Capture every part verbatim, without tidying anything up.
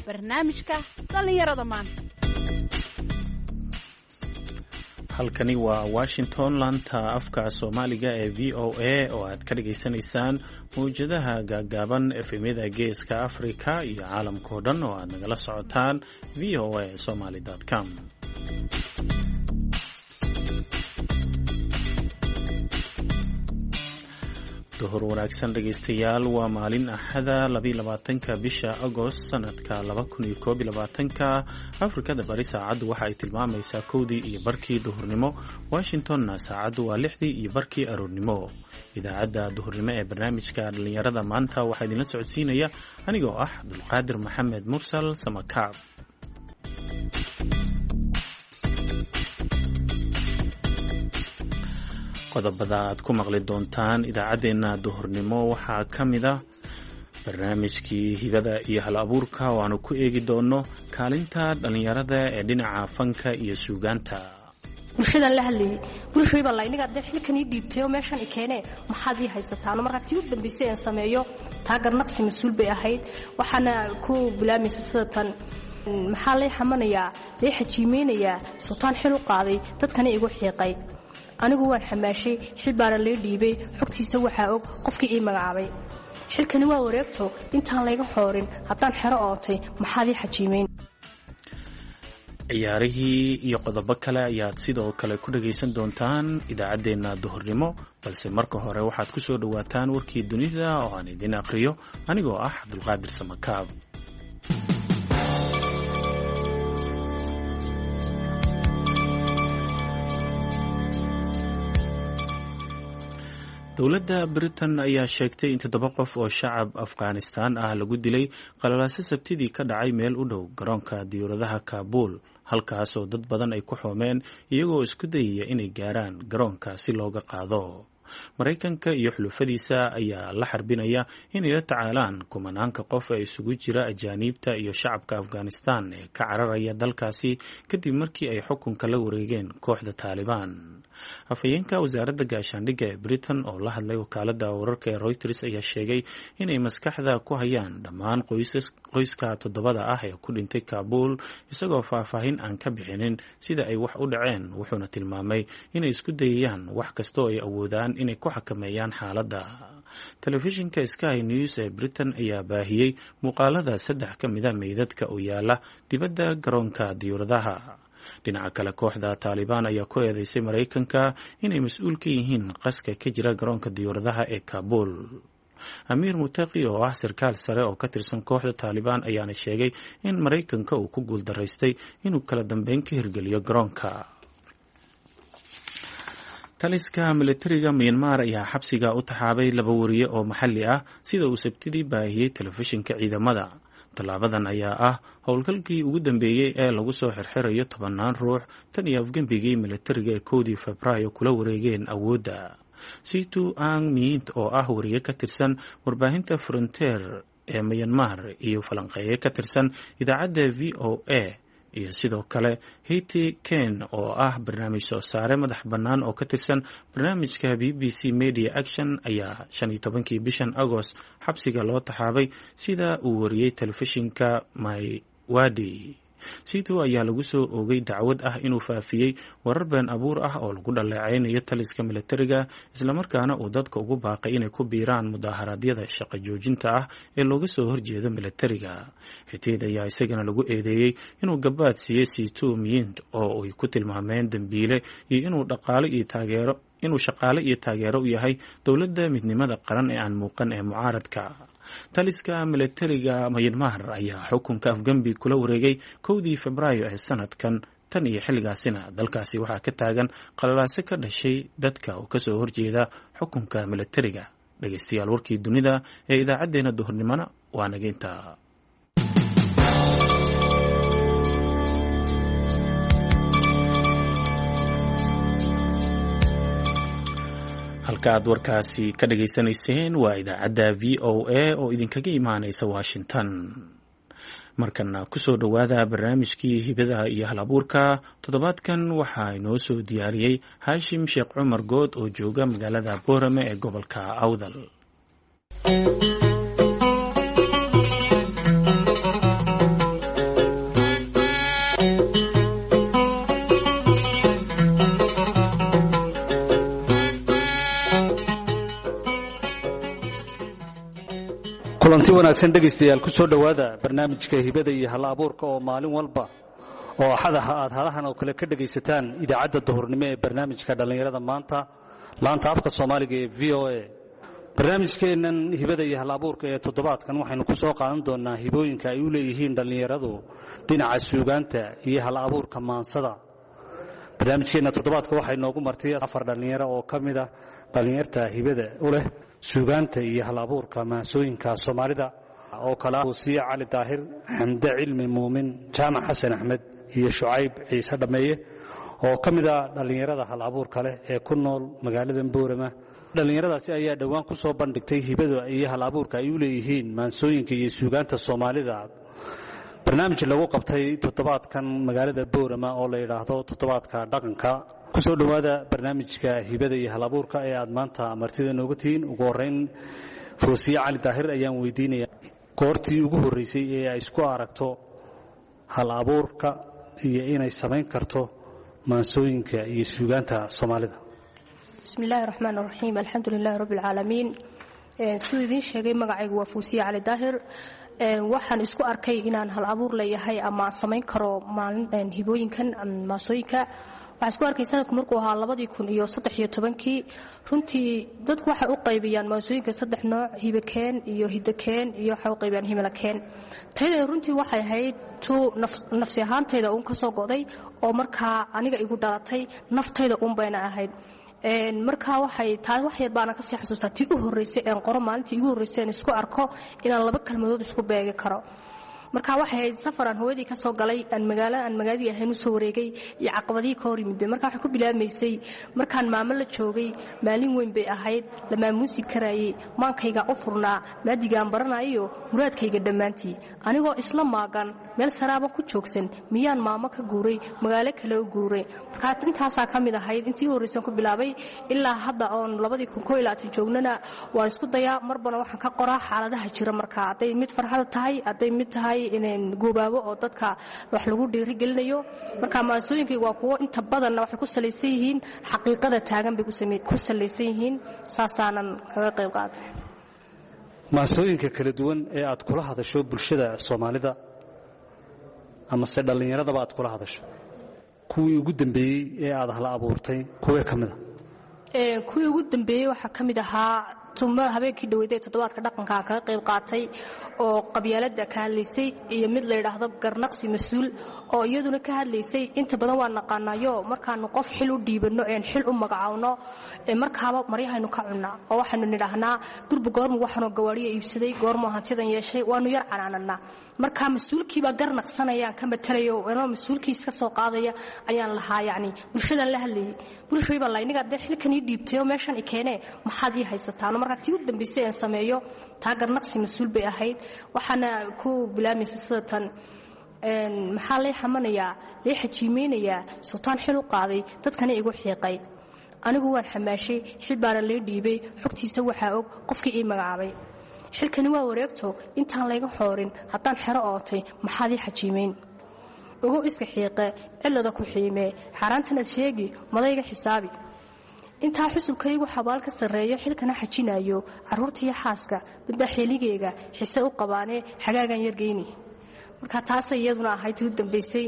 barnaamijka dhallinyarada maanta. halkani waa Washington, laanta afka Soomaaliga ee V O A oo aad ka dhageysanaysaan mawjadaha gaagaaban efemyada geeska Afrika iyo caalamka oo dhan oo aad nagala socotaan v o a somali dot com. duhur wanaagsan dhegeystayaal, waa maalin axada labiyo labaatanka bisha agost sanadka laba kun iyo koob iyo labaatanka. afrikada bari saacaddu waxa ay tilmaamaysaa kowdii iyo barkii duhurnimo, washingtonna saacaddu waa lixdii iyo barkii aroornimo. idaacadda duhurnimo ee barnaamijka dhallinyarada maanta waxaa idinla socodsiinaya anigoo ah Abdulqaadir Maxamed Mursal Samakaab. qodobada aad ku maqli doontaan idaacaddeenna duhurnimo waxaa ka mid ah barnaamijkii hibada iyo hal abuurka oo aanu ku eegi doono kaalinta dhallinyarada ee dhinaca fanka iyo suugaanta. bulshadan la hadlayay bulshayba layniga dad xilkan ii dhiibtay oo meeshan i keenay maxaad ii haysataan marka tii u dambeysay aan sameeyo taagar naqsi mas'uul bay ahayd. waxaana ku bilaamaysa sidatan maxaa lay xamanayaa lay xajiimeynayaa sultaan xil u qaaday dadkana igu xiiqay. anigu waan xamaashay xil baana lay dhiibay, xogtiisa waxaa og qofkii ii magacaabay. xilkani waa wareegto intaan layga xoorin haddaan xero ootay maxaad ii xajiimeyn. ciyaarihii iyo qodobo kale ayaad sidoo kale ku dhagaysan doontaan idaacaddeenna duhurnimo, balse marka hore waxaad ku soo dhowaataan warkii dunida oo aan idin aqriyo anigoo ah Abdulqaadir Samakaab. dowladda Britain ayaa sheegtay in toddoba qof oo shacab Afghanistan ah lagu dilay qalalaase sabtidii ka dhacay meel u dhow garoonka diyaaradaha Kabul, halkaas oo dad badan ay ku xoomeen iyagoo isku dayaya inay gaaraan garoonka si looga qaado. Maraykanka iyo xulufadiisa ayaa la xarbinaya inay la tacaalaan kumanaanka qof ee isugu jira ajaaniibta iyo shacabka Afghanistan ee ka cararaya dalkaasi kadib markii ay xukunka la wareegeen kooxda Taliban. afhayeenka wasaaradda gaashaandhigga ee Britain oo la hadlay wakaaladda wararka ee Reuters ayaa sheegay inay maskaxda ku hayaan dhammaan qoyska toddobada ah ee ku dhintay Kabul, isagoo faahfaahin aan ka bixinin sida ay wax u dhaceen, wuxuuna tilmaamay inay isku dayayaan wax kastoo ay awoodaan inay ku xakameeyaan xaaladda. telefishinka Sky News ee Britain ayaa baahiyey muuqaalada saddex ka mida meydadka oo yaala dibadda garoonka diyaaradaha. dhinaca kale, kooxda Taliban ayaa ku eedeysay Maraykanka inay mas-uul ka yihiin qaska ka jira garoonka diyaaradaha ee Kabul. Amiir Mutaqi oo ah sarkaal sare oo ka tirsan kooxda Taliban ayaana sheegay in Maraykanka uu ku guuldaraystay inuu kala dambeyn ka hirgeliyo garoonka. taliska militariga Myanmar ayaa xabsiga u taxaabay laba wariye oo maxalli ah sida uu sabtidii baahiyey telefishinka ciidamada. tallaabadan ayaa ah howlgalkii ugu dambeeyey ee lagu soo xirxirayo tobannaan ruux tan iyo afgembigii militariga ee kowdii Febraayo kula wareegeen awoodda. Situ Aung Myint oo ah wariye ka tirsan warbaahinta Frontier ee Myanmar iyo falanqeeye ka tirsan idaacadda V O A, iyo sidoo kale Haiti Ken oo ah barnaamij soo saare madax bannaan oo ka tirsan barnaamijka B B C Media Action ayaa shan iyo tobankii bishan Agost xabsiga loo taxaabay sida uu wariyey telefishinka My Wadi. Situ ayaa lagu soo oogay dacwad ah inuu faafiyey warar been abuur ah oo lagu dhaleecaynayo taliska militariga, islamarkaana uu dadka ugu baaqay inay ku biiraan mudaharaadyada shaqo joojinta ah ee looga soo horjeedo militariga. Xiteed ayaa isagana lagu eedeeyey inuu gabaad siiyey Situ Myint oo ay ku tilmaameen dambiile iyo inuu dhaqaale iyo taageero inuu shaqaale iyo taageero u yahay dowladda midnimada qaran ee aan muuqan ee mucaaradka. taliska militariga Myanmar ayaa xukunka afgambi kula wareegay kowdii Febraayo ee sanadkan, tan iyo xilligaasina dalkaasi waxaa ka taagan qalalaase ka dhashay dadka oo kasoo horjeeda xukunka militariga. dhegeystayaal, warkii dunida ee idaacaddeenna duhurnimona waa nageynta. halka aad warkaasi ka dhageysanayseen waa idaacadda V O A oo idinkaga imaanaysa Washington. markana ku soo dhowaada barnaamijkii hibada iyo hal abuurka. toddobaadkan waxaa inoo soo diyaariyey Haashim Sheekh Cumar Good oo jooga magaalada Boorame ee gobolka Awdal. kulanti wanaagsan dhegaystayaal ku soo dhowaada barnaamijka hibada iyo hal abuurka oo maalin walba oo axadaha aad halahan oo kale ka dhegaysataan idaacadda duhurnimo ee barnaamijka dhallinyarada maanta laanta afka soomaaliga ee v o a barnaamijkeennan hibada iyo hal abuurka ee toddobaadkan waxaynu ku soo qaadan doonaa hibooyinka ay u leeyihiin dhallinyaradu dhinaca suugaanta iyo hal abuurka maansada barnaamijkeenna toddobaadka waxay noogu martay afar dhallinyaro oo ka mid ah dhallinyarta hibada u leh suugaanta iyo hal abuurka maansooyinka soomaalida oo kala Fuusiye Cali Daahir, Xamde Cilmi Muumin, Jaamac Xasan Axmed iyo Shucayb Ciise Dhameeye oo ka mid ah dhallinyarada hal abuurka leh ee ku nool magaalada Boorama. Dhallinyaradaasi ayaa dhowaan ku soo bandhigtay hibada iyo hal abuurka ay u leeyihiin maansooyinka iyo suugaanta soomaalida. barnaamij lagu qabtay toddobaadkan magaalada Boorama oo la yiraahdo toddobaadka dhaqanka. ku soo dhawaada barnaamijka hibada iyo hal abuurka ee aad maanta martida noogu tihiin. ugu horeyn Fuusiye Cali Daahir ayaan weydiinayaa goortii ugu horeysay ee ay isku aragto hal abuurka iyo inay samayn karto maansooyinka iyo suugaanta soomaalida. bismillaahi raxmaani raxiim alxamdulilaahi rabbil caalamiin. sidoo idin sheegay magacaygu waa Fuusiye Cali Daahir. waxaan isku arkay inaan hal abuur leeyahay ama samayn karo maalin hibooyinkan maansooyinka. waxaan isku arkay sanadku markuu ahaa labadii kun iyo saddex iyo tobankii. runtii dadku waxay u qaybiyaan maansooyinka saddex nooc: hibakeen iyo hidakeen iyo waxay u qaybiyaan himilakeen. tayada runtii waxay ahayd tu nafsi ahaantayda uun ka soo go'day oo markaa aniga igu dhalatay naftayda uun bayna ahayd. markaa waxay taa wax yar baana ka sii xasuustaa tii u horreysay ee qoro maalintii ugu horreysay aan isku arko inaan laba kalmadood isku beegi karo. markaa waxay ahayd safaraan hooyadii ka soo galay aan magaalo aan magaaladii ahayn u soo wareegay iyo caqabadihii ka hor yimideen. markaa waxay ku bilaabmaysay markaan maamo la joogay maalin weyn bay ahayd la maamuusi karaayey maankayga u furnaa maadigaan baranayo muraadkayga dhammaantii anigoo isla maagan meel saraaba ku joogsan miyaan maamo ka guuray magaalo kale u guuray. markaa intaasaa ka mid ahayd intii horreysaan ku bilaabay ilaa hadda oon labadii kun koo iyo labaatan joognana waan isku dayaa marbana waxaan ka qoraa xaaladaha jira. markaa hadday mid farxad tahay hadday mid tahay inaan goobaabo oo dadka wax lagu dhiirigelinayo. marka maansooyinkay waa kuwo inta badan waxay ku salaysan yihiin xaqiiqada taagan bay ku salaysan yihiin. saasaanan kaga qayb qaatay. maansooyinka kala duwan ee aad kula hadasho bulshada Soomaalida ama se dhallinyaradaba aad kula hadasho kuwii ugu dambeeyey ee aad hal abuurtay kuwee ka mid ah? ee kuwii ugu dambeeyey waxaa ka mid ahaa tuma habeenkii dhaweeyay toddobaadka dhaqanka ka qayb qaatay oo qabyaalada ka hadlaysay iyo mid la yiraahdo garnaqsi mas'uul oo iyaduna ka hadlaysay inta badan waa naqaanayo markaanu qof xil u dhiibano een xil u magacaawno ee markaaba maryahaynu ka cunaa oo waxaanu nidhaahnaa durba goormu waxaanu gawaariyo iibsaday goormu hantidan yeeshay waanu yar canaanana. marka mas'uulkiiba garnaqsanayaan ka matalayo inuu mas'uulkiis ka soo qaadaya ayaan lahaa yacni bulshada la hadlayay bulshada la inaga dad xilkan ii dhiibtay oo meeshan i keenay maxaad ii haysataan. marka tii u dambeysay aan sameeyo taa garnaqsi mas'uul bay ahayd. waxaana ku bilaabmaysay sidatan een maxaa lay xamanayaa lay xajiimeynaya sultaan xil u qaaday dadkana igu xiiqay anigu waan xamaashay xil baana lay dhiibay xogtiisa waxa og qofkii ii magacaabay. xilkani waa wareegto intaan layga xoorin haddaan xero ootay maxaad ii xajiimeyn ugu iska xiiqe cilada ku xiimee xaaraantana sheegi madayga xisaabi. intaa xusubkaygu xabaal ka sareeyo xilkana xajinayo caruurtii xaaska midda xiligeega xise u qabaanee xagaagan yargeyni. marka taas iyaduna ahayd tii u dambeysay.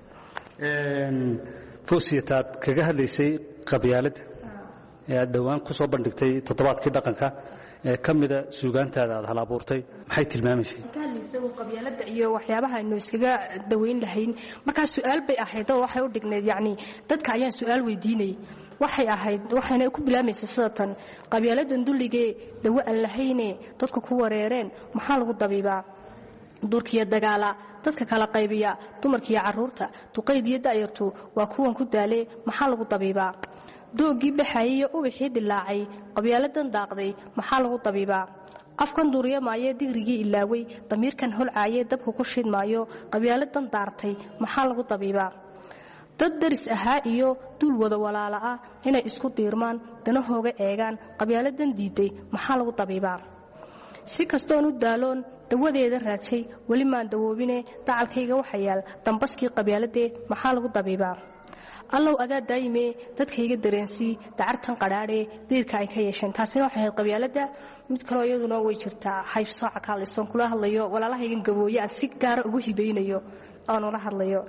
een Fuusiye taad kaga hadlaysay qabyaalada ee aad dhawaan ku soo bandhigtay toddobaadkii dhaqanka ee kamida suugaantaada aad hal abuurtay maxay tilmaamaysay? qabyaalada iyo waxyaabaha aynu iskaga daweyn lahayn. marka su'aal bay ahayd oo waxay u dhigneed yacni dadka ayaan su'aal weydiinay waxay ahayd waxayna ku bilaabmaysay sidatan qabyaaladan dulligee dawo aan lahayne dadku ku wareereen maxaa lagu dabiibaa durkiya dagaala dadka kala qaybiya dumarkiya caruurta duqaydiya daayirtu waa kuwan ku daalee maxaa lagu dabiibaa doogii baxayay oo wixii dilaacay qabyaaladan daaqday maxaa lagu dabiibaa afkan duuriya maaye digrigii ilaaway damiirkan holcaayay dabku ku shidmaayo qabyaaladan daartay maxaa lagu dabiibaa dad daris ahaa iyo dul wada walaala ah inay isku diirmaan danahooga eegaan qabyaaladan diiday maxaa lagu dabiibaa si kastoon u daaloon dawadeeda raajay weli maan dawoobine dacalkayga waxa yaal dambaskii qabyaaladee maxaa lagu dabiibaa allow adaa daayime dadkayga dareensii dacartan qadhaadhe diirka ay ka yeesheen taasina waxay ahayd qabyaaladda mid kaloo iyaduna way jirtaa haybsooca kaalaysoon kula hadlayo walaalahaygan gabooye aan si gaara ugu hibaynayo aan ula hadlayo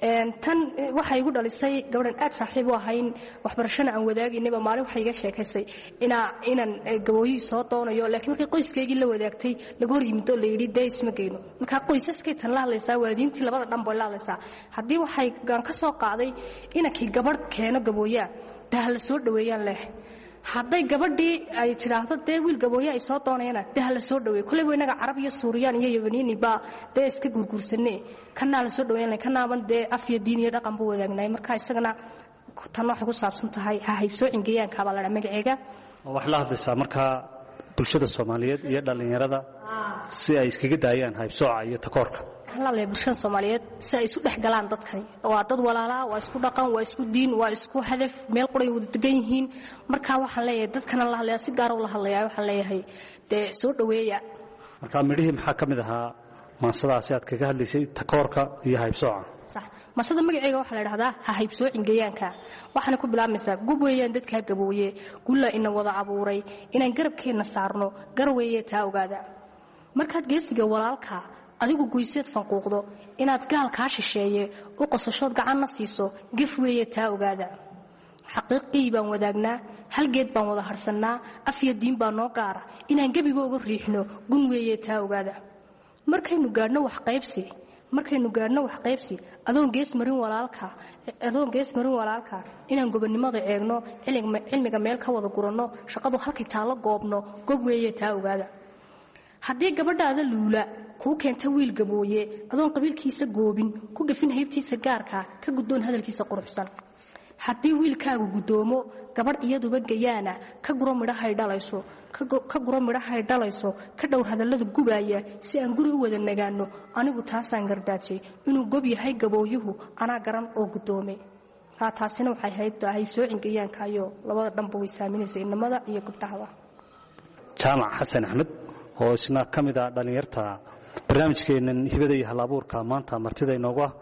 tan waxay igu dhalisay gabadhan aad saaxiib u ahayn waxbarashana aan wadaagaynaba maalin waxay iga sheekaysay inaa inaan gabooyihii soo doonayo laakiin markii qoyskaygii la wadaagtay laga hor yimid oo la yidhi dee isma geyno markaa qoysaskay tan la hadlaysaa waalidiintii labada dhan bay la hadlaysaa haddii waxay gaan ka soo qaaday inankii gabadh keeno gabooyaa dee ha la soo dhoweeyaan leh hadday gabadhii ay tidhaahdo dee wiil gabooye ay soo doonayana dee ha la soo dhaweey koleyba innaga carab iyo suuriyaan iyo yabaniini baa dee iska gurguursanne kanaa la soo dhaweyn kanaaban dee af iyo diin iyo dhaqan buu wadaagnaay marka isagana tan waxay ku saabsan tahay ha haybsoo cingeeyaanka baa la dhaa magaceega waxaa la hadlaysaa markaa bulshada soomaaliyeed iyo dhallinyarada si ay iskaga daayaan haybsooca iyo takoorka halale bulshada Soomaaliyeed si ay isu dhaxgalaan dadkani waa dad walaala waa isku dhaqan waa isku diin waa isku hadaf meel qoray wada degan yihiin marka waxa leeyahay dadkana la hadlaya si gaar ah la hadlaya waxa leeyahay de soo dhaweeya marka midhii maxaa kamid ahaa maasadaasi aad kaga hadlaysay takoorka iyo haybsooca sax masada magaceega waxa la yiraahdaa ha haybsoo cingeeyaanka waxana ku bilaabmaysaa gub weeyaan dadka gabooye gulla ina wada abuuray inaan garabkeena saarno garweeye taa ogaada markaad geesiga walaalka adigu goyseed fanquuqdo inaad gaal ka shisheeye u qosashood gacanna siiso gif weeye taa ogaada xaqiiqii baan wadaagnaa hal geed baan wada harsanaa af iyo diin baan noo gaara inaan gabigooga riixno gun weeye taa ogaada markaynu gaadhno wax qaybsi markaynu gaadhno wax qaybsi adoon gees marin walaalka adoon gees marin walaalka inaan gobonimada eegno cilmiga meel ka wada guranno shaqadu halkii taalo goobno gob weeye taa ogaada haddii gabadhaada luula ku keenta wiil gabooye adoon qabiilkiisa goobin ku gafin haybtiisa gaarka ka guddoon hadalkiisa quruxsan haddii wiilkaagu gudoomo gabadh iyaduba gayaana ka guro midhahay dhalayso ka guro midhahay dhalayso ka dhowr hadallada gubaya si aan guri u wada nagaano anigu taasaan gardaajay inuu gob yahay gabooyuhu anaa garan oo gudoomay ha taasina waxay ahayd haybsoo cingeeyaanka iyo labada dhanba way saameynaysaa inamada iyo gabdhaha jaamac xasan axmed oo isna kamid ah dhalinyarta barnaamijkeenan hibada iyo hal-abuurka maanta martida inoogu ah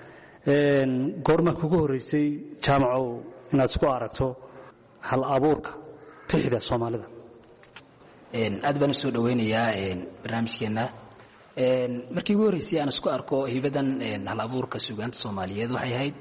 goorma kugu horeysay jaamacow inaad isku aragto hal-abuurka tixda soomaalida aad baan u soo dhaweynayaa barnaamijkeenna markii ugu horeysay aan isku arko hibadan hal-abuurka suugaanta soomaaliyeed waxay ahayd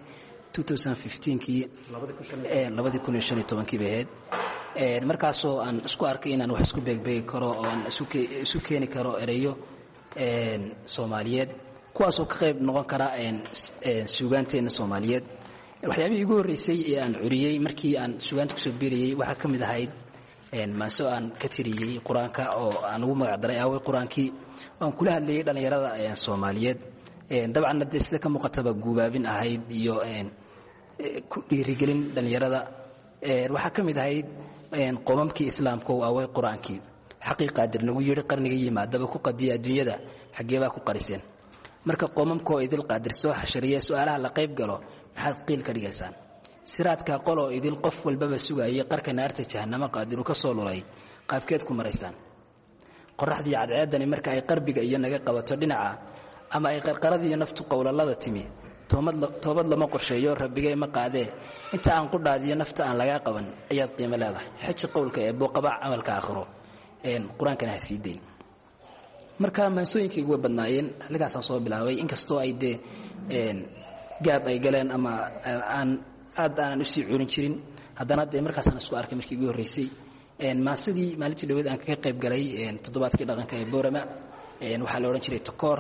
kii labadii kun iyo shan iyo tobankii bay ahayd markaasoo aan isku arkay inaan wax isku beegbeegi karo oo aan isu keeni karo ereyo soomaaliyeed kuwaasoo ka qayb noqon kara suugaanteenna soomaaliyeed waxyaabihii igu horreysay ee aan curiyey markii aan suugaanta kusoo biirayey waxaa ka mid ahayd maaso aan ka tiriyey qur-aanka oo aan ugu magacdaray aaway qur-aankii aan kula hadlayay dhallinyarada soomaaliyeed dabcanna dee sida ka muuqataba guubaabin ahayd iyo ku dhiirigelin dhallinyarada waxaa ka mid ahayd qomamkii islaamka oo aaway qur-aankii xaqii qaadir nagu yidhi qarniga yimaadaba ku qadiya adduunyada xaggeebaa ku qariseen marka qomamkoo idil qaadir soo xashariya su'aalaha la qayb galo maxaad qiil ka dhigaysaan siraadka qoloo idil qof walbaba sugayay qarka naarta jahannamo qaadiru ka soo lulay qaabkeed ku maraysaan qoraxdii cadceedani marka ay qarbiga iyo naga qabato dhinaca ama ay qarqaradii naftu qowlalada timi toobad lama qorsheeyo rabbigay ma qaadee inta aan qudhaadiyo nafta aan lagaa qaban ayaad qiimo leedahay xaji qowlka ee booqabac camalka aakhiro qur-aankana ha sii dayn marka maansooyinkaygu way badnaayeen halkaasaan soo bilaabay inkastoo ay dee gaab ay galeen ama aan aad aanan usii curin jirin haddana dee markaasaan isku arkay markii igu horreysay maasadii maalintii dhaweed aan kaga qayb galay toddobaadkii dhaqanka ee boorama waxaa la odhan jiray takoor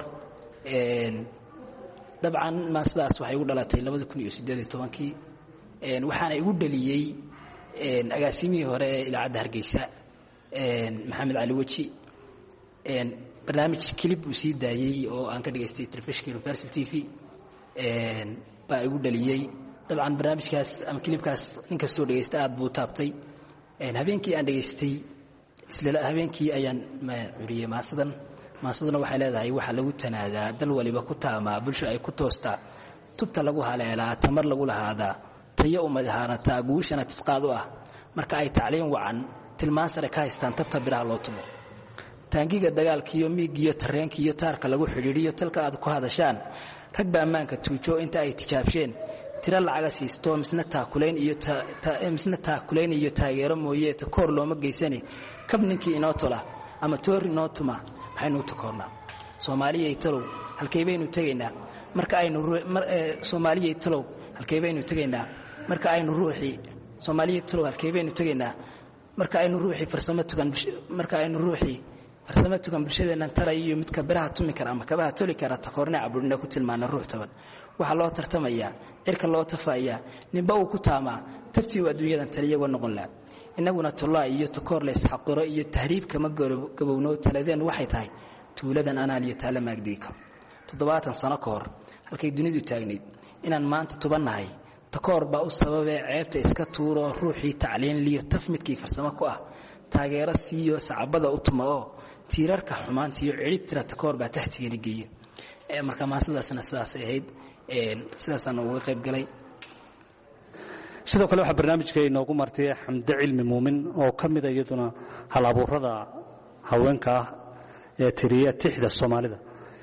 dabcan maasadaas waxay igu dhalatay labada kun iyo siddeed iyo tobankii waxaana igu dhaliyey agaasimihii hore ee idaacadda hargeysa maxamed cali weji barnaamij kilib uu sii daayey oo aan ka dhigaystay telefishinka universal t v baa igu dhaliyey dabcan barnaamijkaas ama kilibkaas ninkastoo dhegaysta aad buu taabtay habeenkii aan dhegaystay isla habeenkii ayaan curiyey maasadan maasaduna waxay leedahay waxaa lagu tanaadaa dal waliba ku taamaa bulsho ay ku toostaa tubta lagu haleelaa tamar lagu lahaadaa tayo umadahaanataa guushana tisqaad u ah marka ay tacliin wacan tilmaan sare ka haystaan tabta biraha loo tumo taangiga dagaalkiiyo miigiyo tareenkiiyo taarka lagu xidhiidhiyo talka aad ku hadashaan rag baa ammaanka tuujo inta ay tijaabsheen tira lacaga siisto misna taakulayn iyo misna taakulayn iyo taageero mooye ta koor looma geysani kab ninkii inoo tola ama toor inoo tuma maxaynu takoornaa Soomaaliyeey talow halkay baynu tagaynaa marka aynu Soomaaliyeey talow halkay baynu tagaynaa marka aynu ruuxii Soomaaliyeey talow halkay baynu tagaynaa marka aynu ruuxii farsamo tugan marka aynu ruuxii farsamo tugan bulshadeena taray iyo midka biraha tumi kara ama kabaha toli kara takoorna caburina ku tilmaana ruux taban waxa loo tartamaya irka loo tafaaya ninba uu ku taama tabtii adduunyadan taliyagoo noqon la inaguna tolaa iyo takoor lees xaqiro iyo tahriib kama gabowno taladeen waxay tahay tuuladan anaan iyo taala maagdiika toddobaatan sano ka hor halkay dunidu taagneed inaan maanta tubanahay takoor baa u sababay ceebta iska tuuro ruuxii tacliin liyo tafmidkii farsamo ku ah taageero siiyo sacabada u tuma oo tiirarka xumaanta iyo cirib tira takoor baa tahtigeena geeyay ee marka maasadaasna sidaas ahayd ee sidaasna uga qayb galay sidoo kale waxa barnaamijka inoogu martay Xamde Cilmi Muumin oo kamid ah iyaduna hal abuurada haweenka ah ee tiriya tixda Soomaalida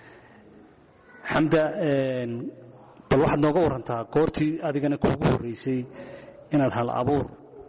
Xamda een bal waxaad nooga warantaa goortii adigana kuugu horeysay inaad hal abuur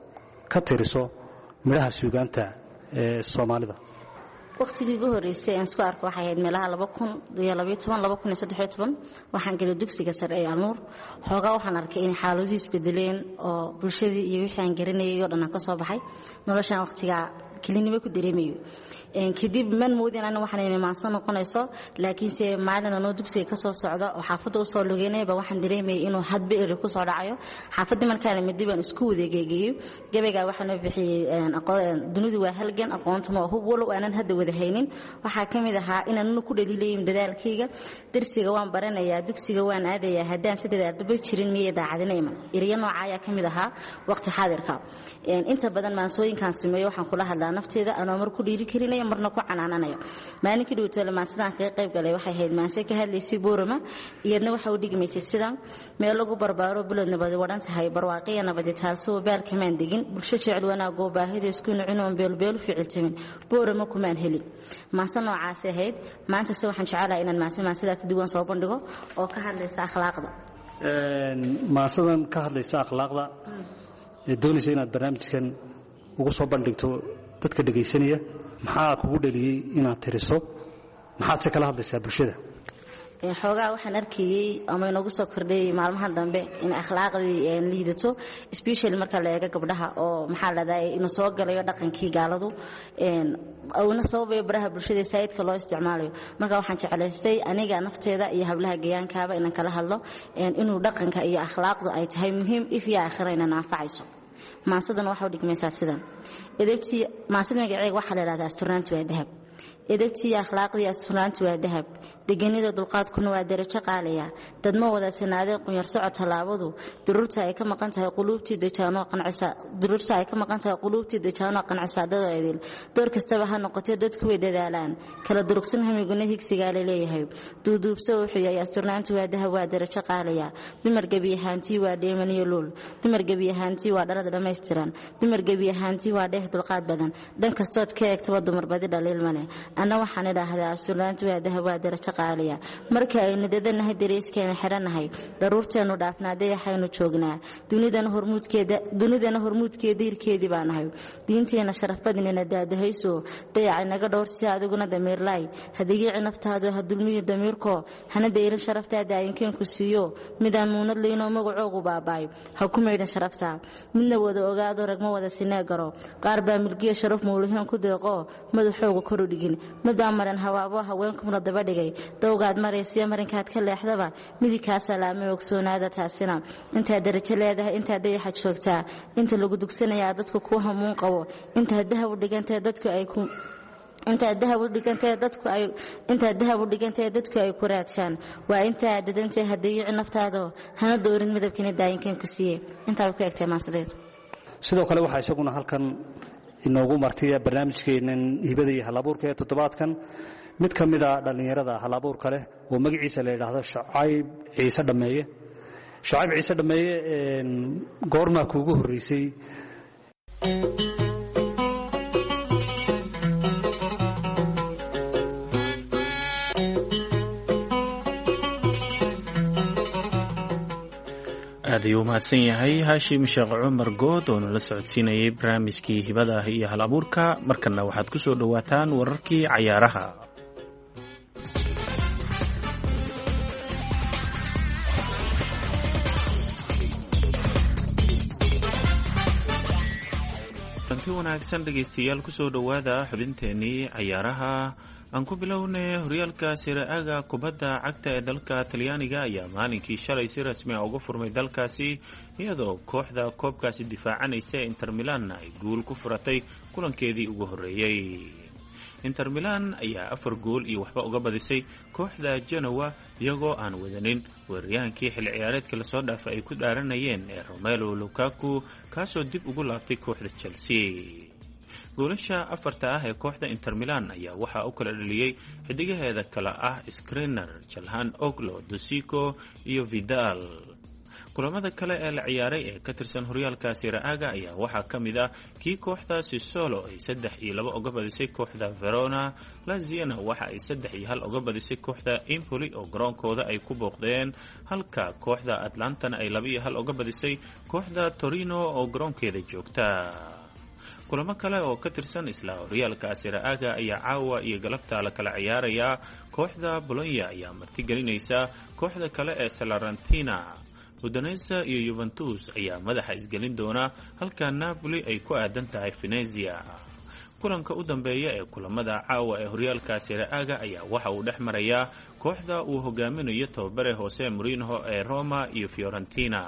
ka tiriso miraha suugaanta ee Soomaalida waqtigii ugu horeysay aan isku arko waxay ahayd meelaha laba kun iyo laba iyo toban laba kun iyo saddex iyo toban waxaan galay dugsiga sare ee Alnuur xoogaa waxaan arkay in xaaladdu isbedeleen oo bulshadii iyo wixii aan garanayay oo dhan ka soo baxay noloshan waqtiga kilinimo ku dareemayo een kadib man moodin aan waxaan inay maansan noqonayso laakiin se maalin aan dugsiga ka soo socdo oo xaafadda u soo lugeynay ba waxaan dareemay inuu hadba eri ku soo dhacayo xaafadda markaan mid baan isku wadeegeeyay gabayga waxaan u bixiyay een aqoon dunidu waa halgan aqoonta ma hub walow aanan hadda wada haynin waxa kamid ahaa inaan ku dhaliilayn dadaalkayga darsiga waan baranayaa dugsiga waan aadayaa hadaan sideed daba jirin miyay daacadinayma eriyo noocaaya kamid ahaa waqti xaadirka een inta badan maansooyinkan sameeyo waxaan kula hadlaa nafteeda anoo mar ku dhiiri karinay marna ku canaananayo maalinkii dhawtay maansadahan ka qayb galay waxay ahayd maanse ka hadlaysay Boorama iyadna waxa u dhigmaysay sidan meel lagu barbaaro bulad nabad wadan tahay barwaaqo nabad taasoo baal kamaan digin bulsho jecel wanaago baahida isku nuucinoon beel beel ficiltamin Boorama kumaan helin maanse noocaas ahayd maanta se waxaan jecelahay inaan maanse maansada ka duwan soo bandhigo oo ka hadlaysa akhlaaqda een maansadan ka hadlaysa akhlaaqda ee doonaysa inaad barnaamijkan ugu soo bandhigto dadka dhageysanaya maxaa kugu dhaliyay inaad tiriso maxaad se kala hadlaysaa bulshada ee xoogaa waxaan arkayay ama inagu soo kordhay maalmahan dambe in akhlaaqdii ee liidato especially marka la eego gabdhaha oo maxaa la dhahay inuu soo galayo dhaqankii gaaladu een awna sababay baraha bulshada sayidka loo isticmaalayo marka waxaan jecelaystay aniga nafteeda iyo hablaha gayaankaaba inaan kala hadlo een inuu dhaqanka iyo akhlaaqdu ay tahay muhiim if yaa akhirayna naafacayso maasadan waxa u dhigmaysaa sidan edebtii maasad magaceega waxa la yiraahdaa asturaantu waa dahab edebtii akhlaaqdii asturaantu waa dahab deganida dulqaadkuna waa darajo qaaliya dad ma wada sanaadeen qunyar socod talaabadu dururta ay ka maqan tahay quluubtii dajaano qancisa dururta ay ka maqan tahay quluubtii dajaano qancisa dadooyadil door kastaba ha noqotee dadku way dadaalaan kala durugsan hamiguna higsiga leeyahay duuduubso wuxuu yahay asturaantu waa dahab waa darajo qaaliya dumar gabi ahaantii waa dheemaniyo lool dumar gabi ahaantii waa dhalada dhameystiran dumar gabi ahaantii waa dheeh dulqaad badan dhan kastood ka eegtaba dumar badi dhaliil male ana waxaan idhaahdaa asturaantu waa dahab waa darajo qaaliya marka aynu dadanahay dareeskeena xiranahay daruurteenu dhaafnaaday waxaynu joognaa dunidan hormuudkeeda dunidan hormuudkeeda irkeedii baan ahay diinteena sharafadina daadahayso dayac naga dhowr si adiguna dameerlay hadigiici naftaadu ha dulmiyo dameerko hana deerin sharaftaada ayinkan ku siiyo midaan muunad leeyno magacoogu baabay ha ku meeydin sharafta midna wada ogaado ragma wada sinaa garo qaar baa milkiye sharaf muulahan ku deeqo madaxooga kor u dhigin midaan maran hawaabo haweenkuna daba dhigay dawgaad maraysiyo marinkaad ka leexdaba midika salaamay ogsoonaada taasina inta darajo leedahay inta dayaxa joogtaa inta lagu dugsanaya dadku ku hamuun qabo inta dahab u dhigantay dadku ay ku inta dahab u dhigantay dadku ay inta dahab u dhigantay dadku ay ku raadshaan waa inta dadantay hadii naftaado hana doorin midabkina daayinkan ku siiyay inta ku eegtay maasadeed sidoo kale waxa isaguna halkan inoogu martiya barnaamijkeenan hibada iyo halabuurka ee toddobaadkan mid ka mid ah dhalinyarada halabuurka leh oo magaciisa la yiraahdo Shucayb Ciise Dhameeye Shucayb Ciise Dhameeye een goorma kuugu horeysay aad ayuu umahadsan yahay haashim sheekh cumar good oo nala socodsiinayay barnaamijkii hibada iyo hal abuurka. markana waxaad ku soo dhowaataan wararkii cayaaraha. anti wanaagsan dhegaystayaal kusoo dhowaada xubinteenii cayaaraha. aan ku bilownay horyaalka Serie A kubadda cagta ee dalka Talyaaniga ayaa maalinkii shalay si rasmi ah uga furmay dalkaasi, iyadoo kooxda koobkaasi difaacanaysa Inter Milan ay guul ku furatay kulankeedii ugu horeeyay. Inter Milan ayaa afar gool iyo waxba uga badisay kooxda Genoa, iyagoo aan wadanin weeraryahankii xilli ciyaareedka la soo dhaafay ay ku dhaaranayeen ee Romelu Lukaku, kaasoo dib ugu laabtay kooxda Chelsea. goolasha afarta ah ee kooxda Inter Milan ayaa waxaa u kala dhaliyay xidigaheeda kala ah Skriniar, Calhan Oglo, Dosico iyo Vidal. kulamada kale ee la ciyaaray ee ka tirsan horyaalka Serie A ayaa waxaa ka mid ah kii kooxda Sassuolo ay saddex iyo laba uga badisay kooxda Verona. Laziana waxa ay saddex iyo hal uga badisay kooxda Empoli oo garoonkooda ay ku booqdeen, halka kooxda Atlantana ay laba iyo hal uga badisay kooxda Torino oo garoonkeeda joogta. kulamo kale oo ka tirsan isla horyaalka Serie A ayaa caawa iyo galabta la kala ciyaaraya. kooxda Bologna ayaa martigelinaysa kooxda kale ee Salernitana. Udinese iyo Juventus ayaa madaxa isgelin doona, halka Napoli ay ku aadan tahay Venezia. kulanka u dambeeya ee kulamada caawa ee horyaalka Serie A ayaa waxa uu dhex maraya kooxda uu hogaaminayo tababare Jose Mourinho ee Roma iyo Fiorentina.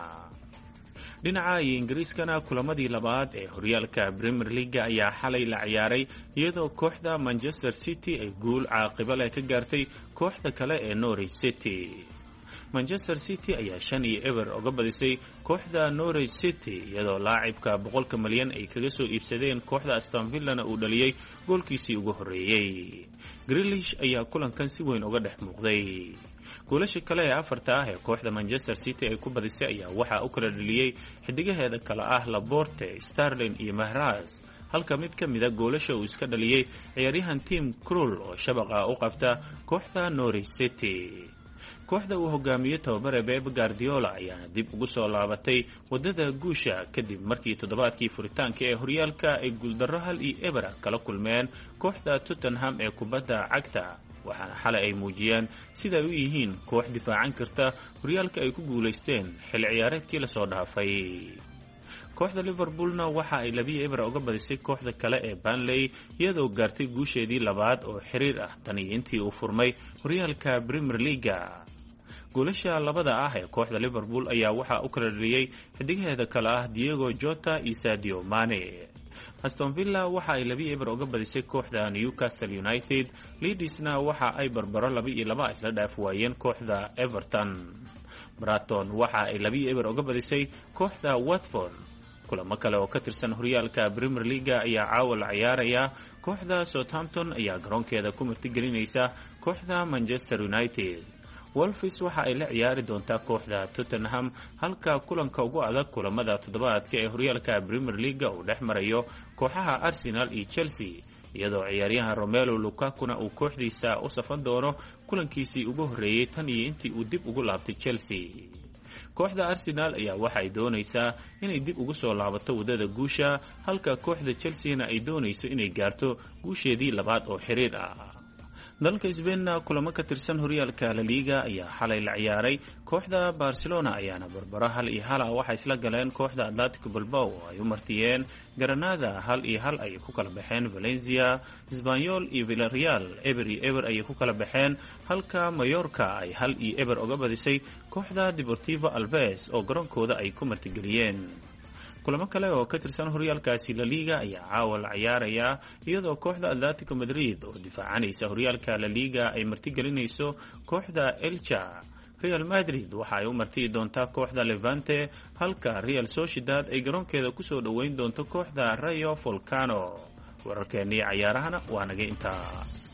dhinaca Ingiriiskana kulamadii labaad ee horyaalka Premier League ayaa xalay la ciyaaray, iyadoo kooxda Manchester City ay guul caaqibo leh ka gaartay kooxda kale ee Norwich City. Manchester City ayaa shan iyo eber uga badisay kooxda Norwich City, iyadoo laacibka boqolka malyan ay kaga soo iibsadeen kooxda Aston Villa uu dhaliyay goolkiisii ugu horeeyay. Grealish ayaa kulankan si weyn uga dhex muuqday. goolasha kale ee afarta ah ee kooxda Manchester City ay ku badisay ayaa waxaa u kala dhaliyay xidigaheeda kala ah Laporte, Sterling iyo Mahrez, halka mid ka mida goolasha uu iska dhaliyay ciyaaryahan Tim Krul oo shabaqa u qabta kooxda Norwich City. kooxda uu hogaamiyo tababare Pep Guardiola ayaana dib ugu soo laabatay wadada guusha kadib markii toddobaadkii furitaanka ee horyaalka ay guuldarro hal iyo eber kala kulmeen kooxda Tottenham ee kubadda cagta, waxaana xalay ay muujiyeen sida ay u yihiin koox difaacan karta horyaalka ay ku guulaysteen xilli ciyaareedkii la soo dhaafay. kooxda Liverpoolna waxa ay laba iyo eber uga badisay kooxda kale ee Burnley, iyadoo gaartay guusheedii labaad oo xiriir ah tan iyo intii uu furmay horyaalka Premier League. goolasha labada ah ee kooxda Liverpool ayaa waxaa u kala dhaliyay xidigaheeda kale ah Diego Jota iyo Sadio Mane. Aston Villa waxa ay laba iyo eber uga badisay kooxda Newcastle United. Leedsna waxa ay barbaro laba iyo laba isla dhaaf waayeen kooxda Everton. Brighton waxa ay laba iyo eber uga badisay kooxda Watford. kulamo kale oo ka tirsan horyaalka Premier League ayaa caawa la ciyaaraya. kooxda Southampton ayaa garoonkeeda ku martigelinaysa kooxda Manchester United. Wolves waxa ay la ciyaari doontaa kooxda Tottenham, halka kulanka ugu adag kulamada toddobaadka ee horyaalka Premier League uu dhex marayo kooxaha Arsenal iyo Chelsea, iyadoo ciyaaryahan Romelu Lukaku uu kooxdiisa u safan doono kulankiisii ugu horeeyay tan iyo intii uu dib ugu laabtay Chelsea. kooxda Arsenal ayaa waxa ay doonaysaa inay dib ugu soo laabato wadada guusha, halka kooxda Chelsea-na ay doonayso inay gaarto guusheedii labaad oo xiriir ah. dalka Spain kulamo ka tirsan horyaalka La Liga ayaa xalay la ciyaaray. kooxda Barcelona ayaana barbaro hal iyo hal waxay isla galeen kooxda Atletico Bilbao oo ay u martiyeen Granada hal iyo hal ay ku kala baxeen. Valencia, Espanyol iyo Villarreal eber iyo eber ay ku kala baxeen, halka Mallorca ay hal iyo eber uga badisay kooxda Deportivo Alaves oo garoonkooda ay ku martigeliyeen. kulamo kale oo ka tirsan horyaalkaasi La Liga ayaa caawa la ciyaaraya, iyadoo kooxda Atletico Madrid oo difaacanaysa horyaalka La Liga ay martigelinayso kooxda Elche. Real Madrid waxa ay u martii doontaa kooxda Levante, halka Real Sociedad ay garoonkeeda ku soo dhaweyn doonto kooxda Rayo Vallecano. wararkeennii ciyaarahana waa naga intaa.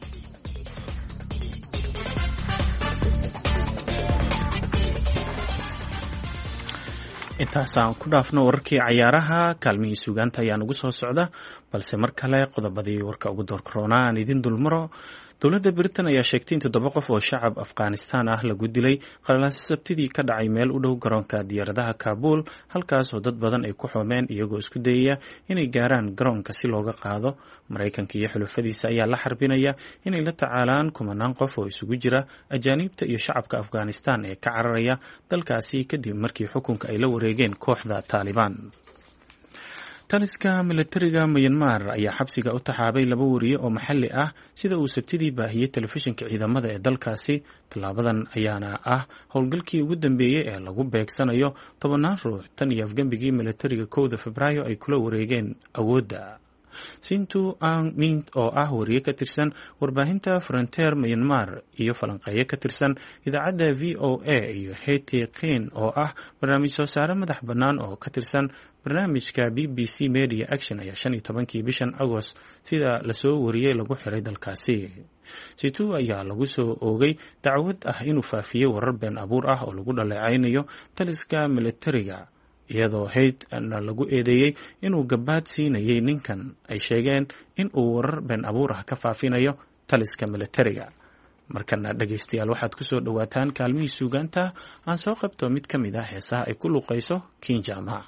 intaasaan ku dhaafno wararkii cayaaraha. kaalmihii suugaanta ayaa nagu soo socda, balse mar kale qodobadii warka ugu door korona aan idin dulmaro. dowladda Britain ayaa sheegtay in toddoba qof oo shacab Afghanistan ah lagu dilay qalalaasi sabtidii ka dhacay meel u dhow garoonka diyaaradaha Kabul halkaas oo dad badan ay ku xumeen iyagoo isku dayaya inay gaaraan garoonka si looga qaado. Mareykanka iyo xulafadiisa ayaa la xarbinaya inay la tacaalaan kumanaan qof oo isugu jira ajaanibta iyo shacabka Afghanistan ee ka cararaya dalkaasi kadib markii xukunka ay la wareegeen kooxda Taliban. taliska militariga Myanmar ayaa xabsiga u taxaabay laba wariye oo maxalli ah sida uu sabtidii baahiyey telefishinka ciidamada ee dalkaasi. Tallaabadan ayaana ah howlgalkii ugu dambeeyey ee lagu beegsanayo tobanaan ruux tan iyo afgembigii militariga kowda Febraayo ay kula wareegeen awoodda. Sintu Aung Mint oo ah wariye ka tirsan warbaahinta Frontier Myanmar iyo falanqeeye ka tirsan idaacadda V O A iyo Heti Qin oo ah barnaamij soo saare madax bannaan oo ka tirsan barnaamijka B B C Media Action ayaa shan iyo tobankii bishan Agost sida lasoo wariyey lagu xiray dalkaasi. Situ ayaa lagu soo oogay dacwad ah inuu faafiyey warar been abuur ah oo lagu dhaleecaynayo taliska militariga iyadoo Haytna lagu eedeeyey inuu gabaad siinayay ninkan ay sheegeen in uu warar been abuur ah ka faafinayo taliska militariga. Markana dhageystayaal waxaad ku soo dhawaataan kaalmihii suugaanta aan soo qabto mid ka mid ah heesaha ay ku luqayso King Jaamac.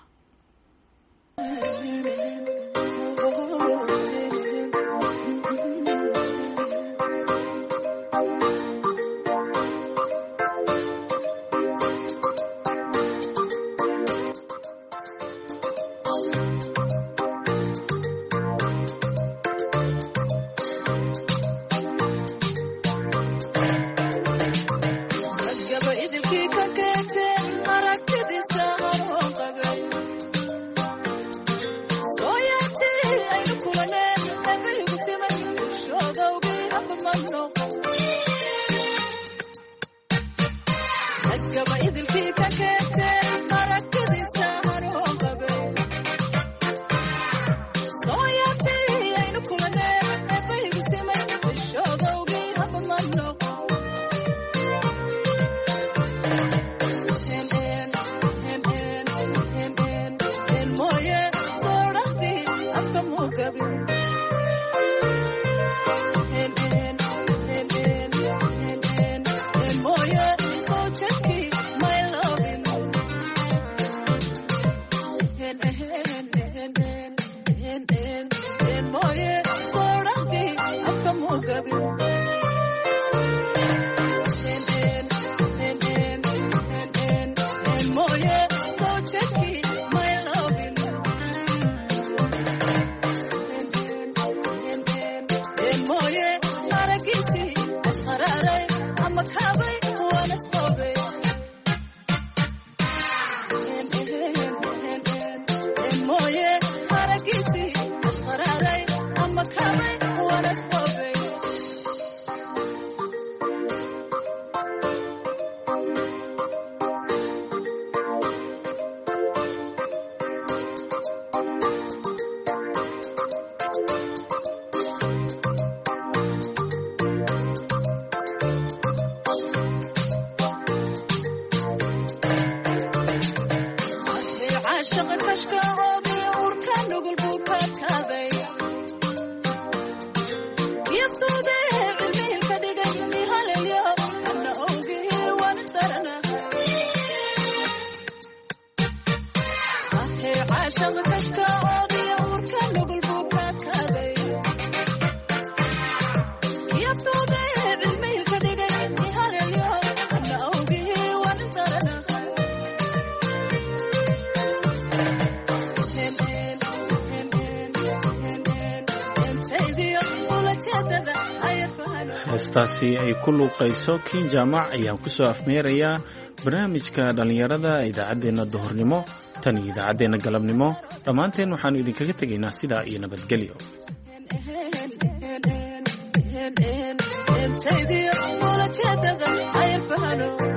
heestaasi ay ku luuqayso King Jaamac ayaan ku soo afmeerayaa barnaamijka dhalinyarada idaacaddeena duhurnimo tan iyo idaacaddeena galabnimo dhammaanteen waxaanu idinkaga tegaynaa sidaa iyo nabadgelyo.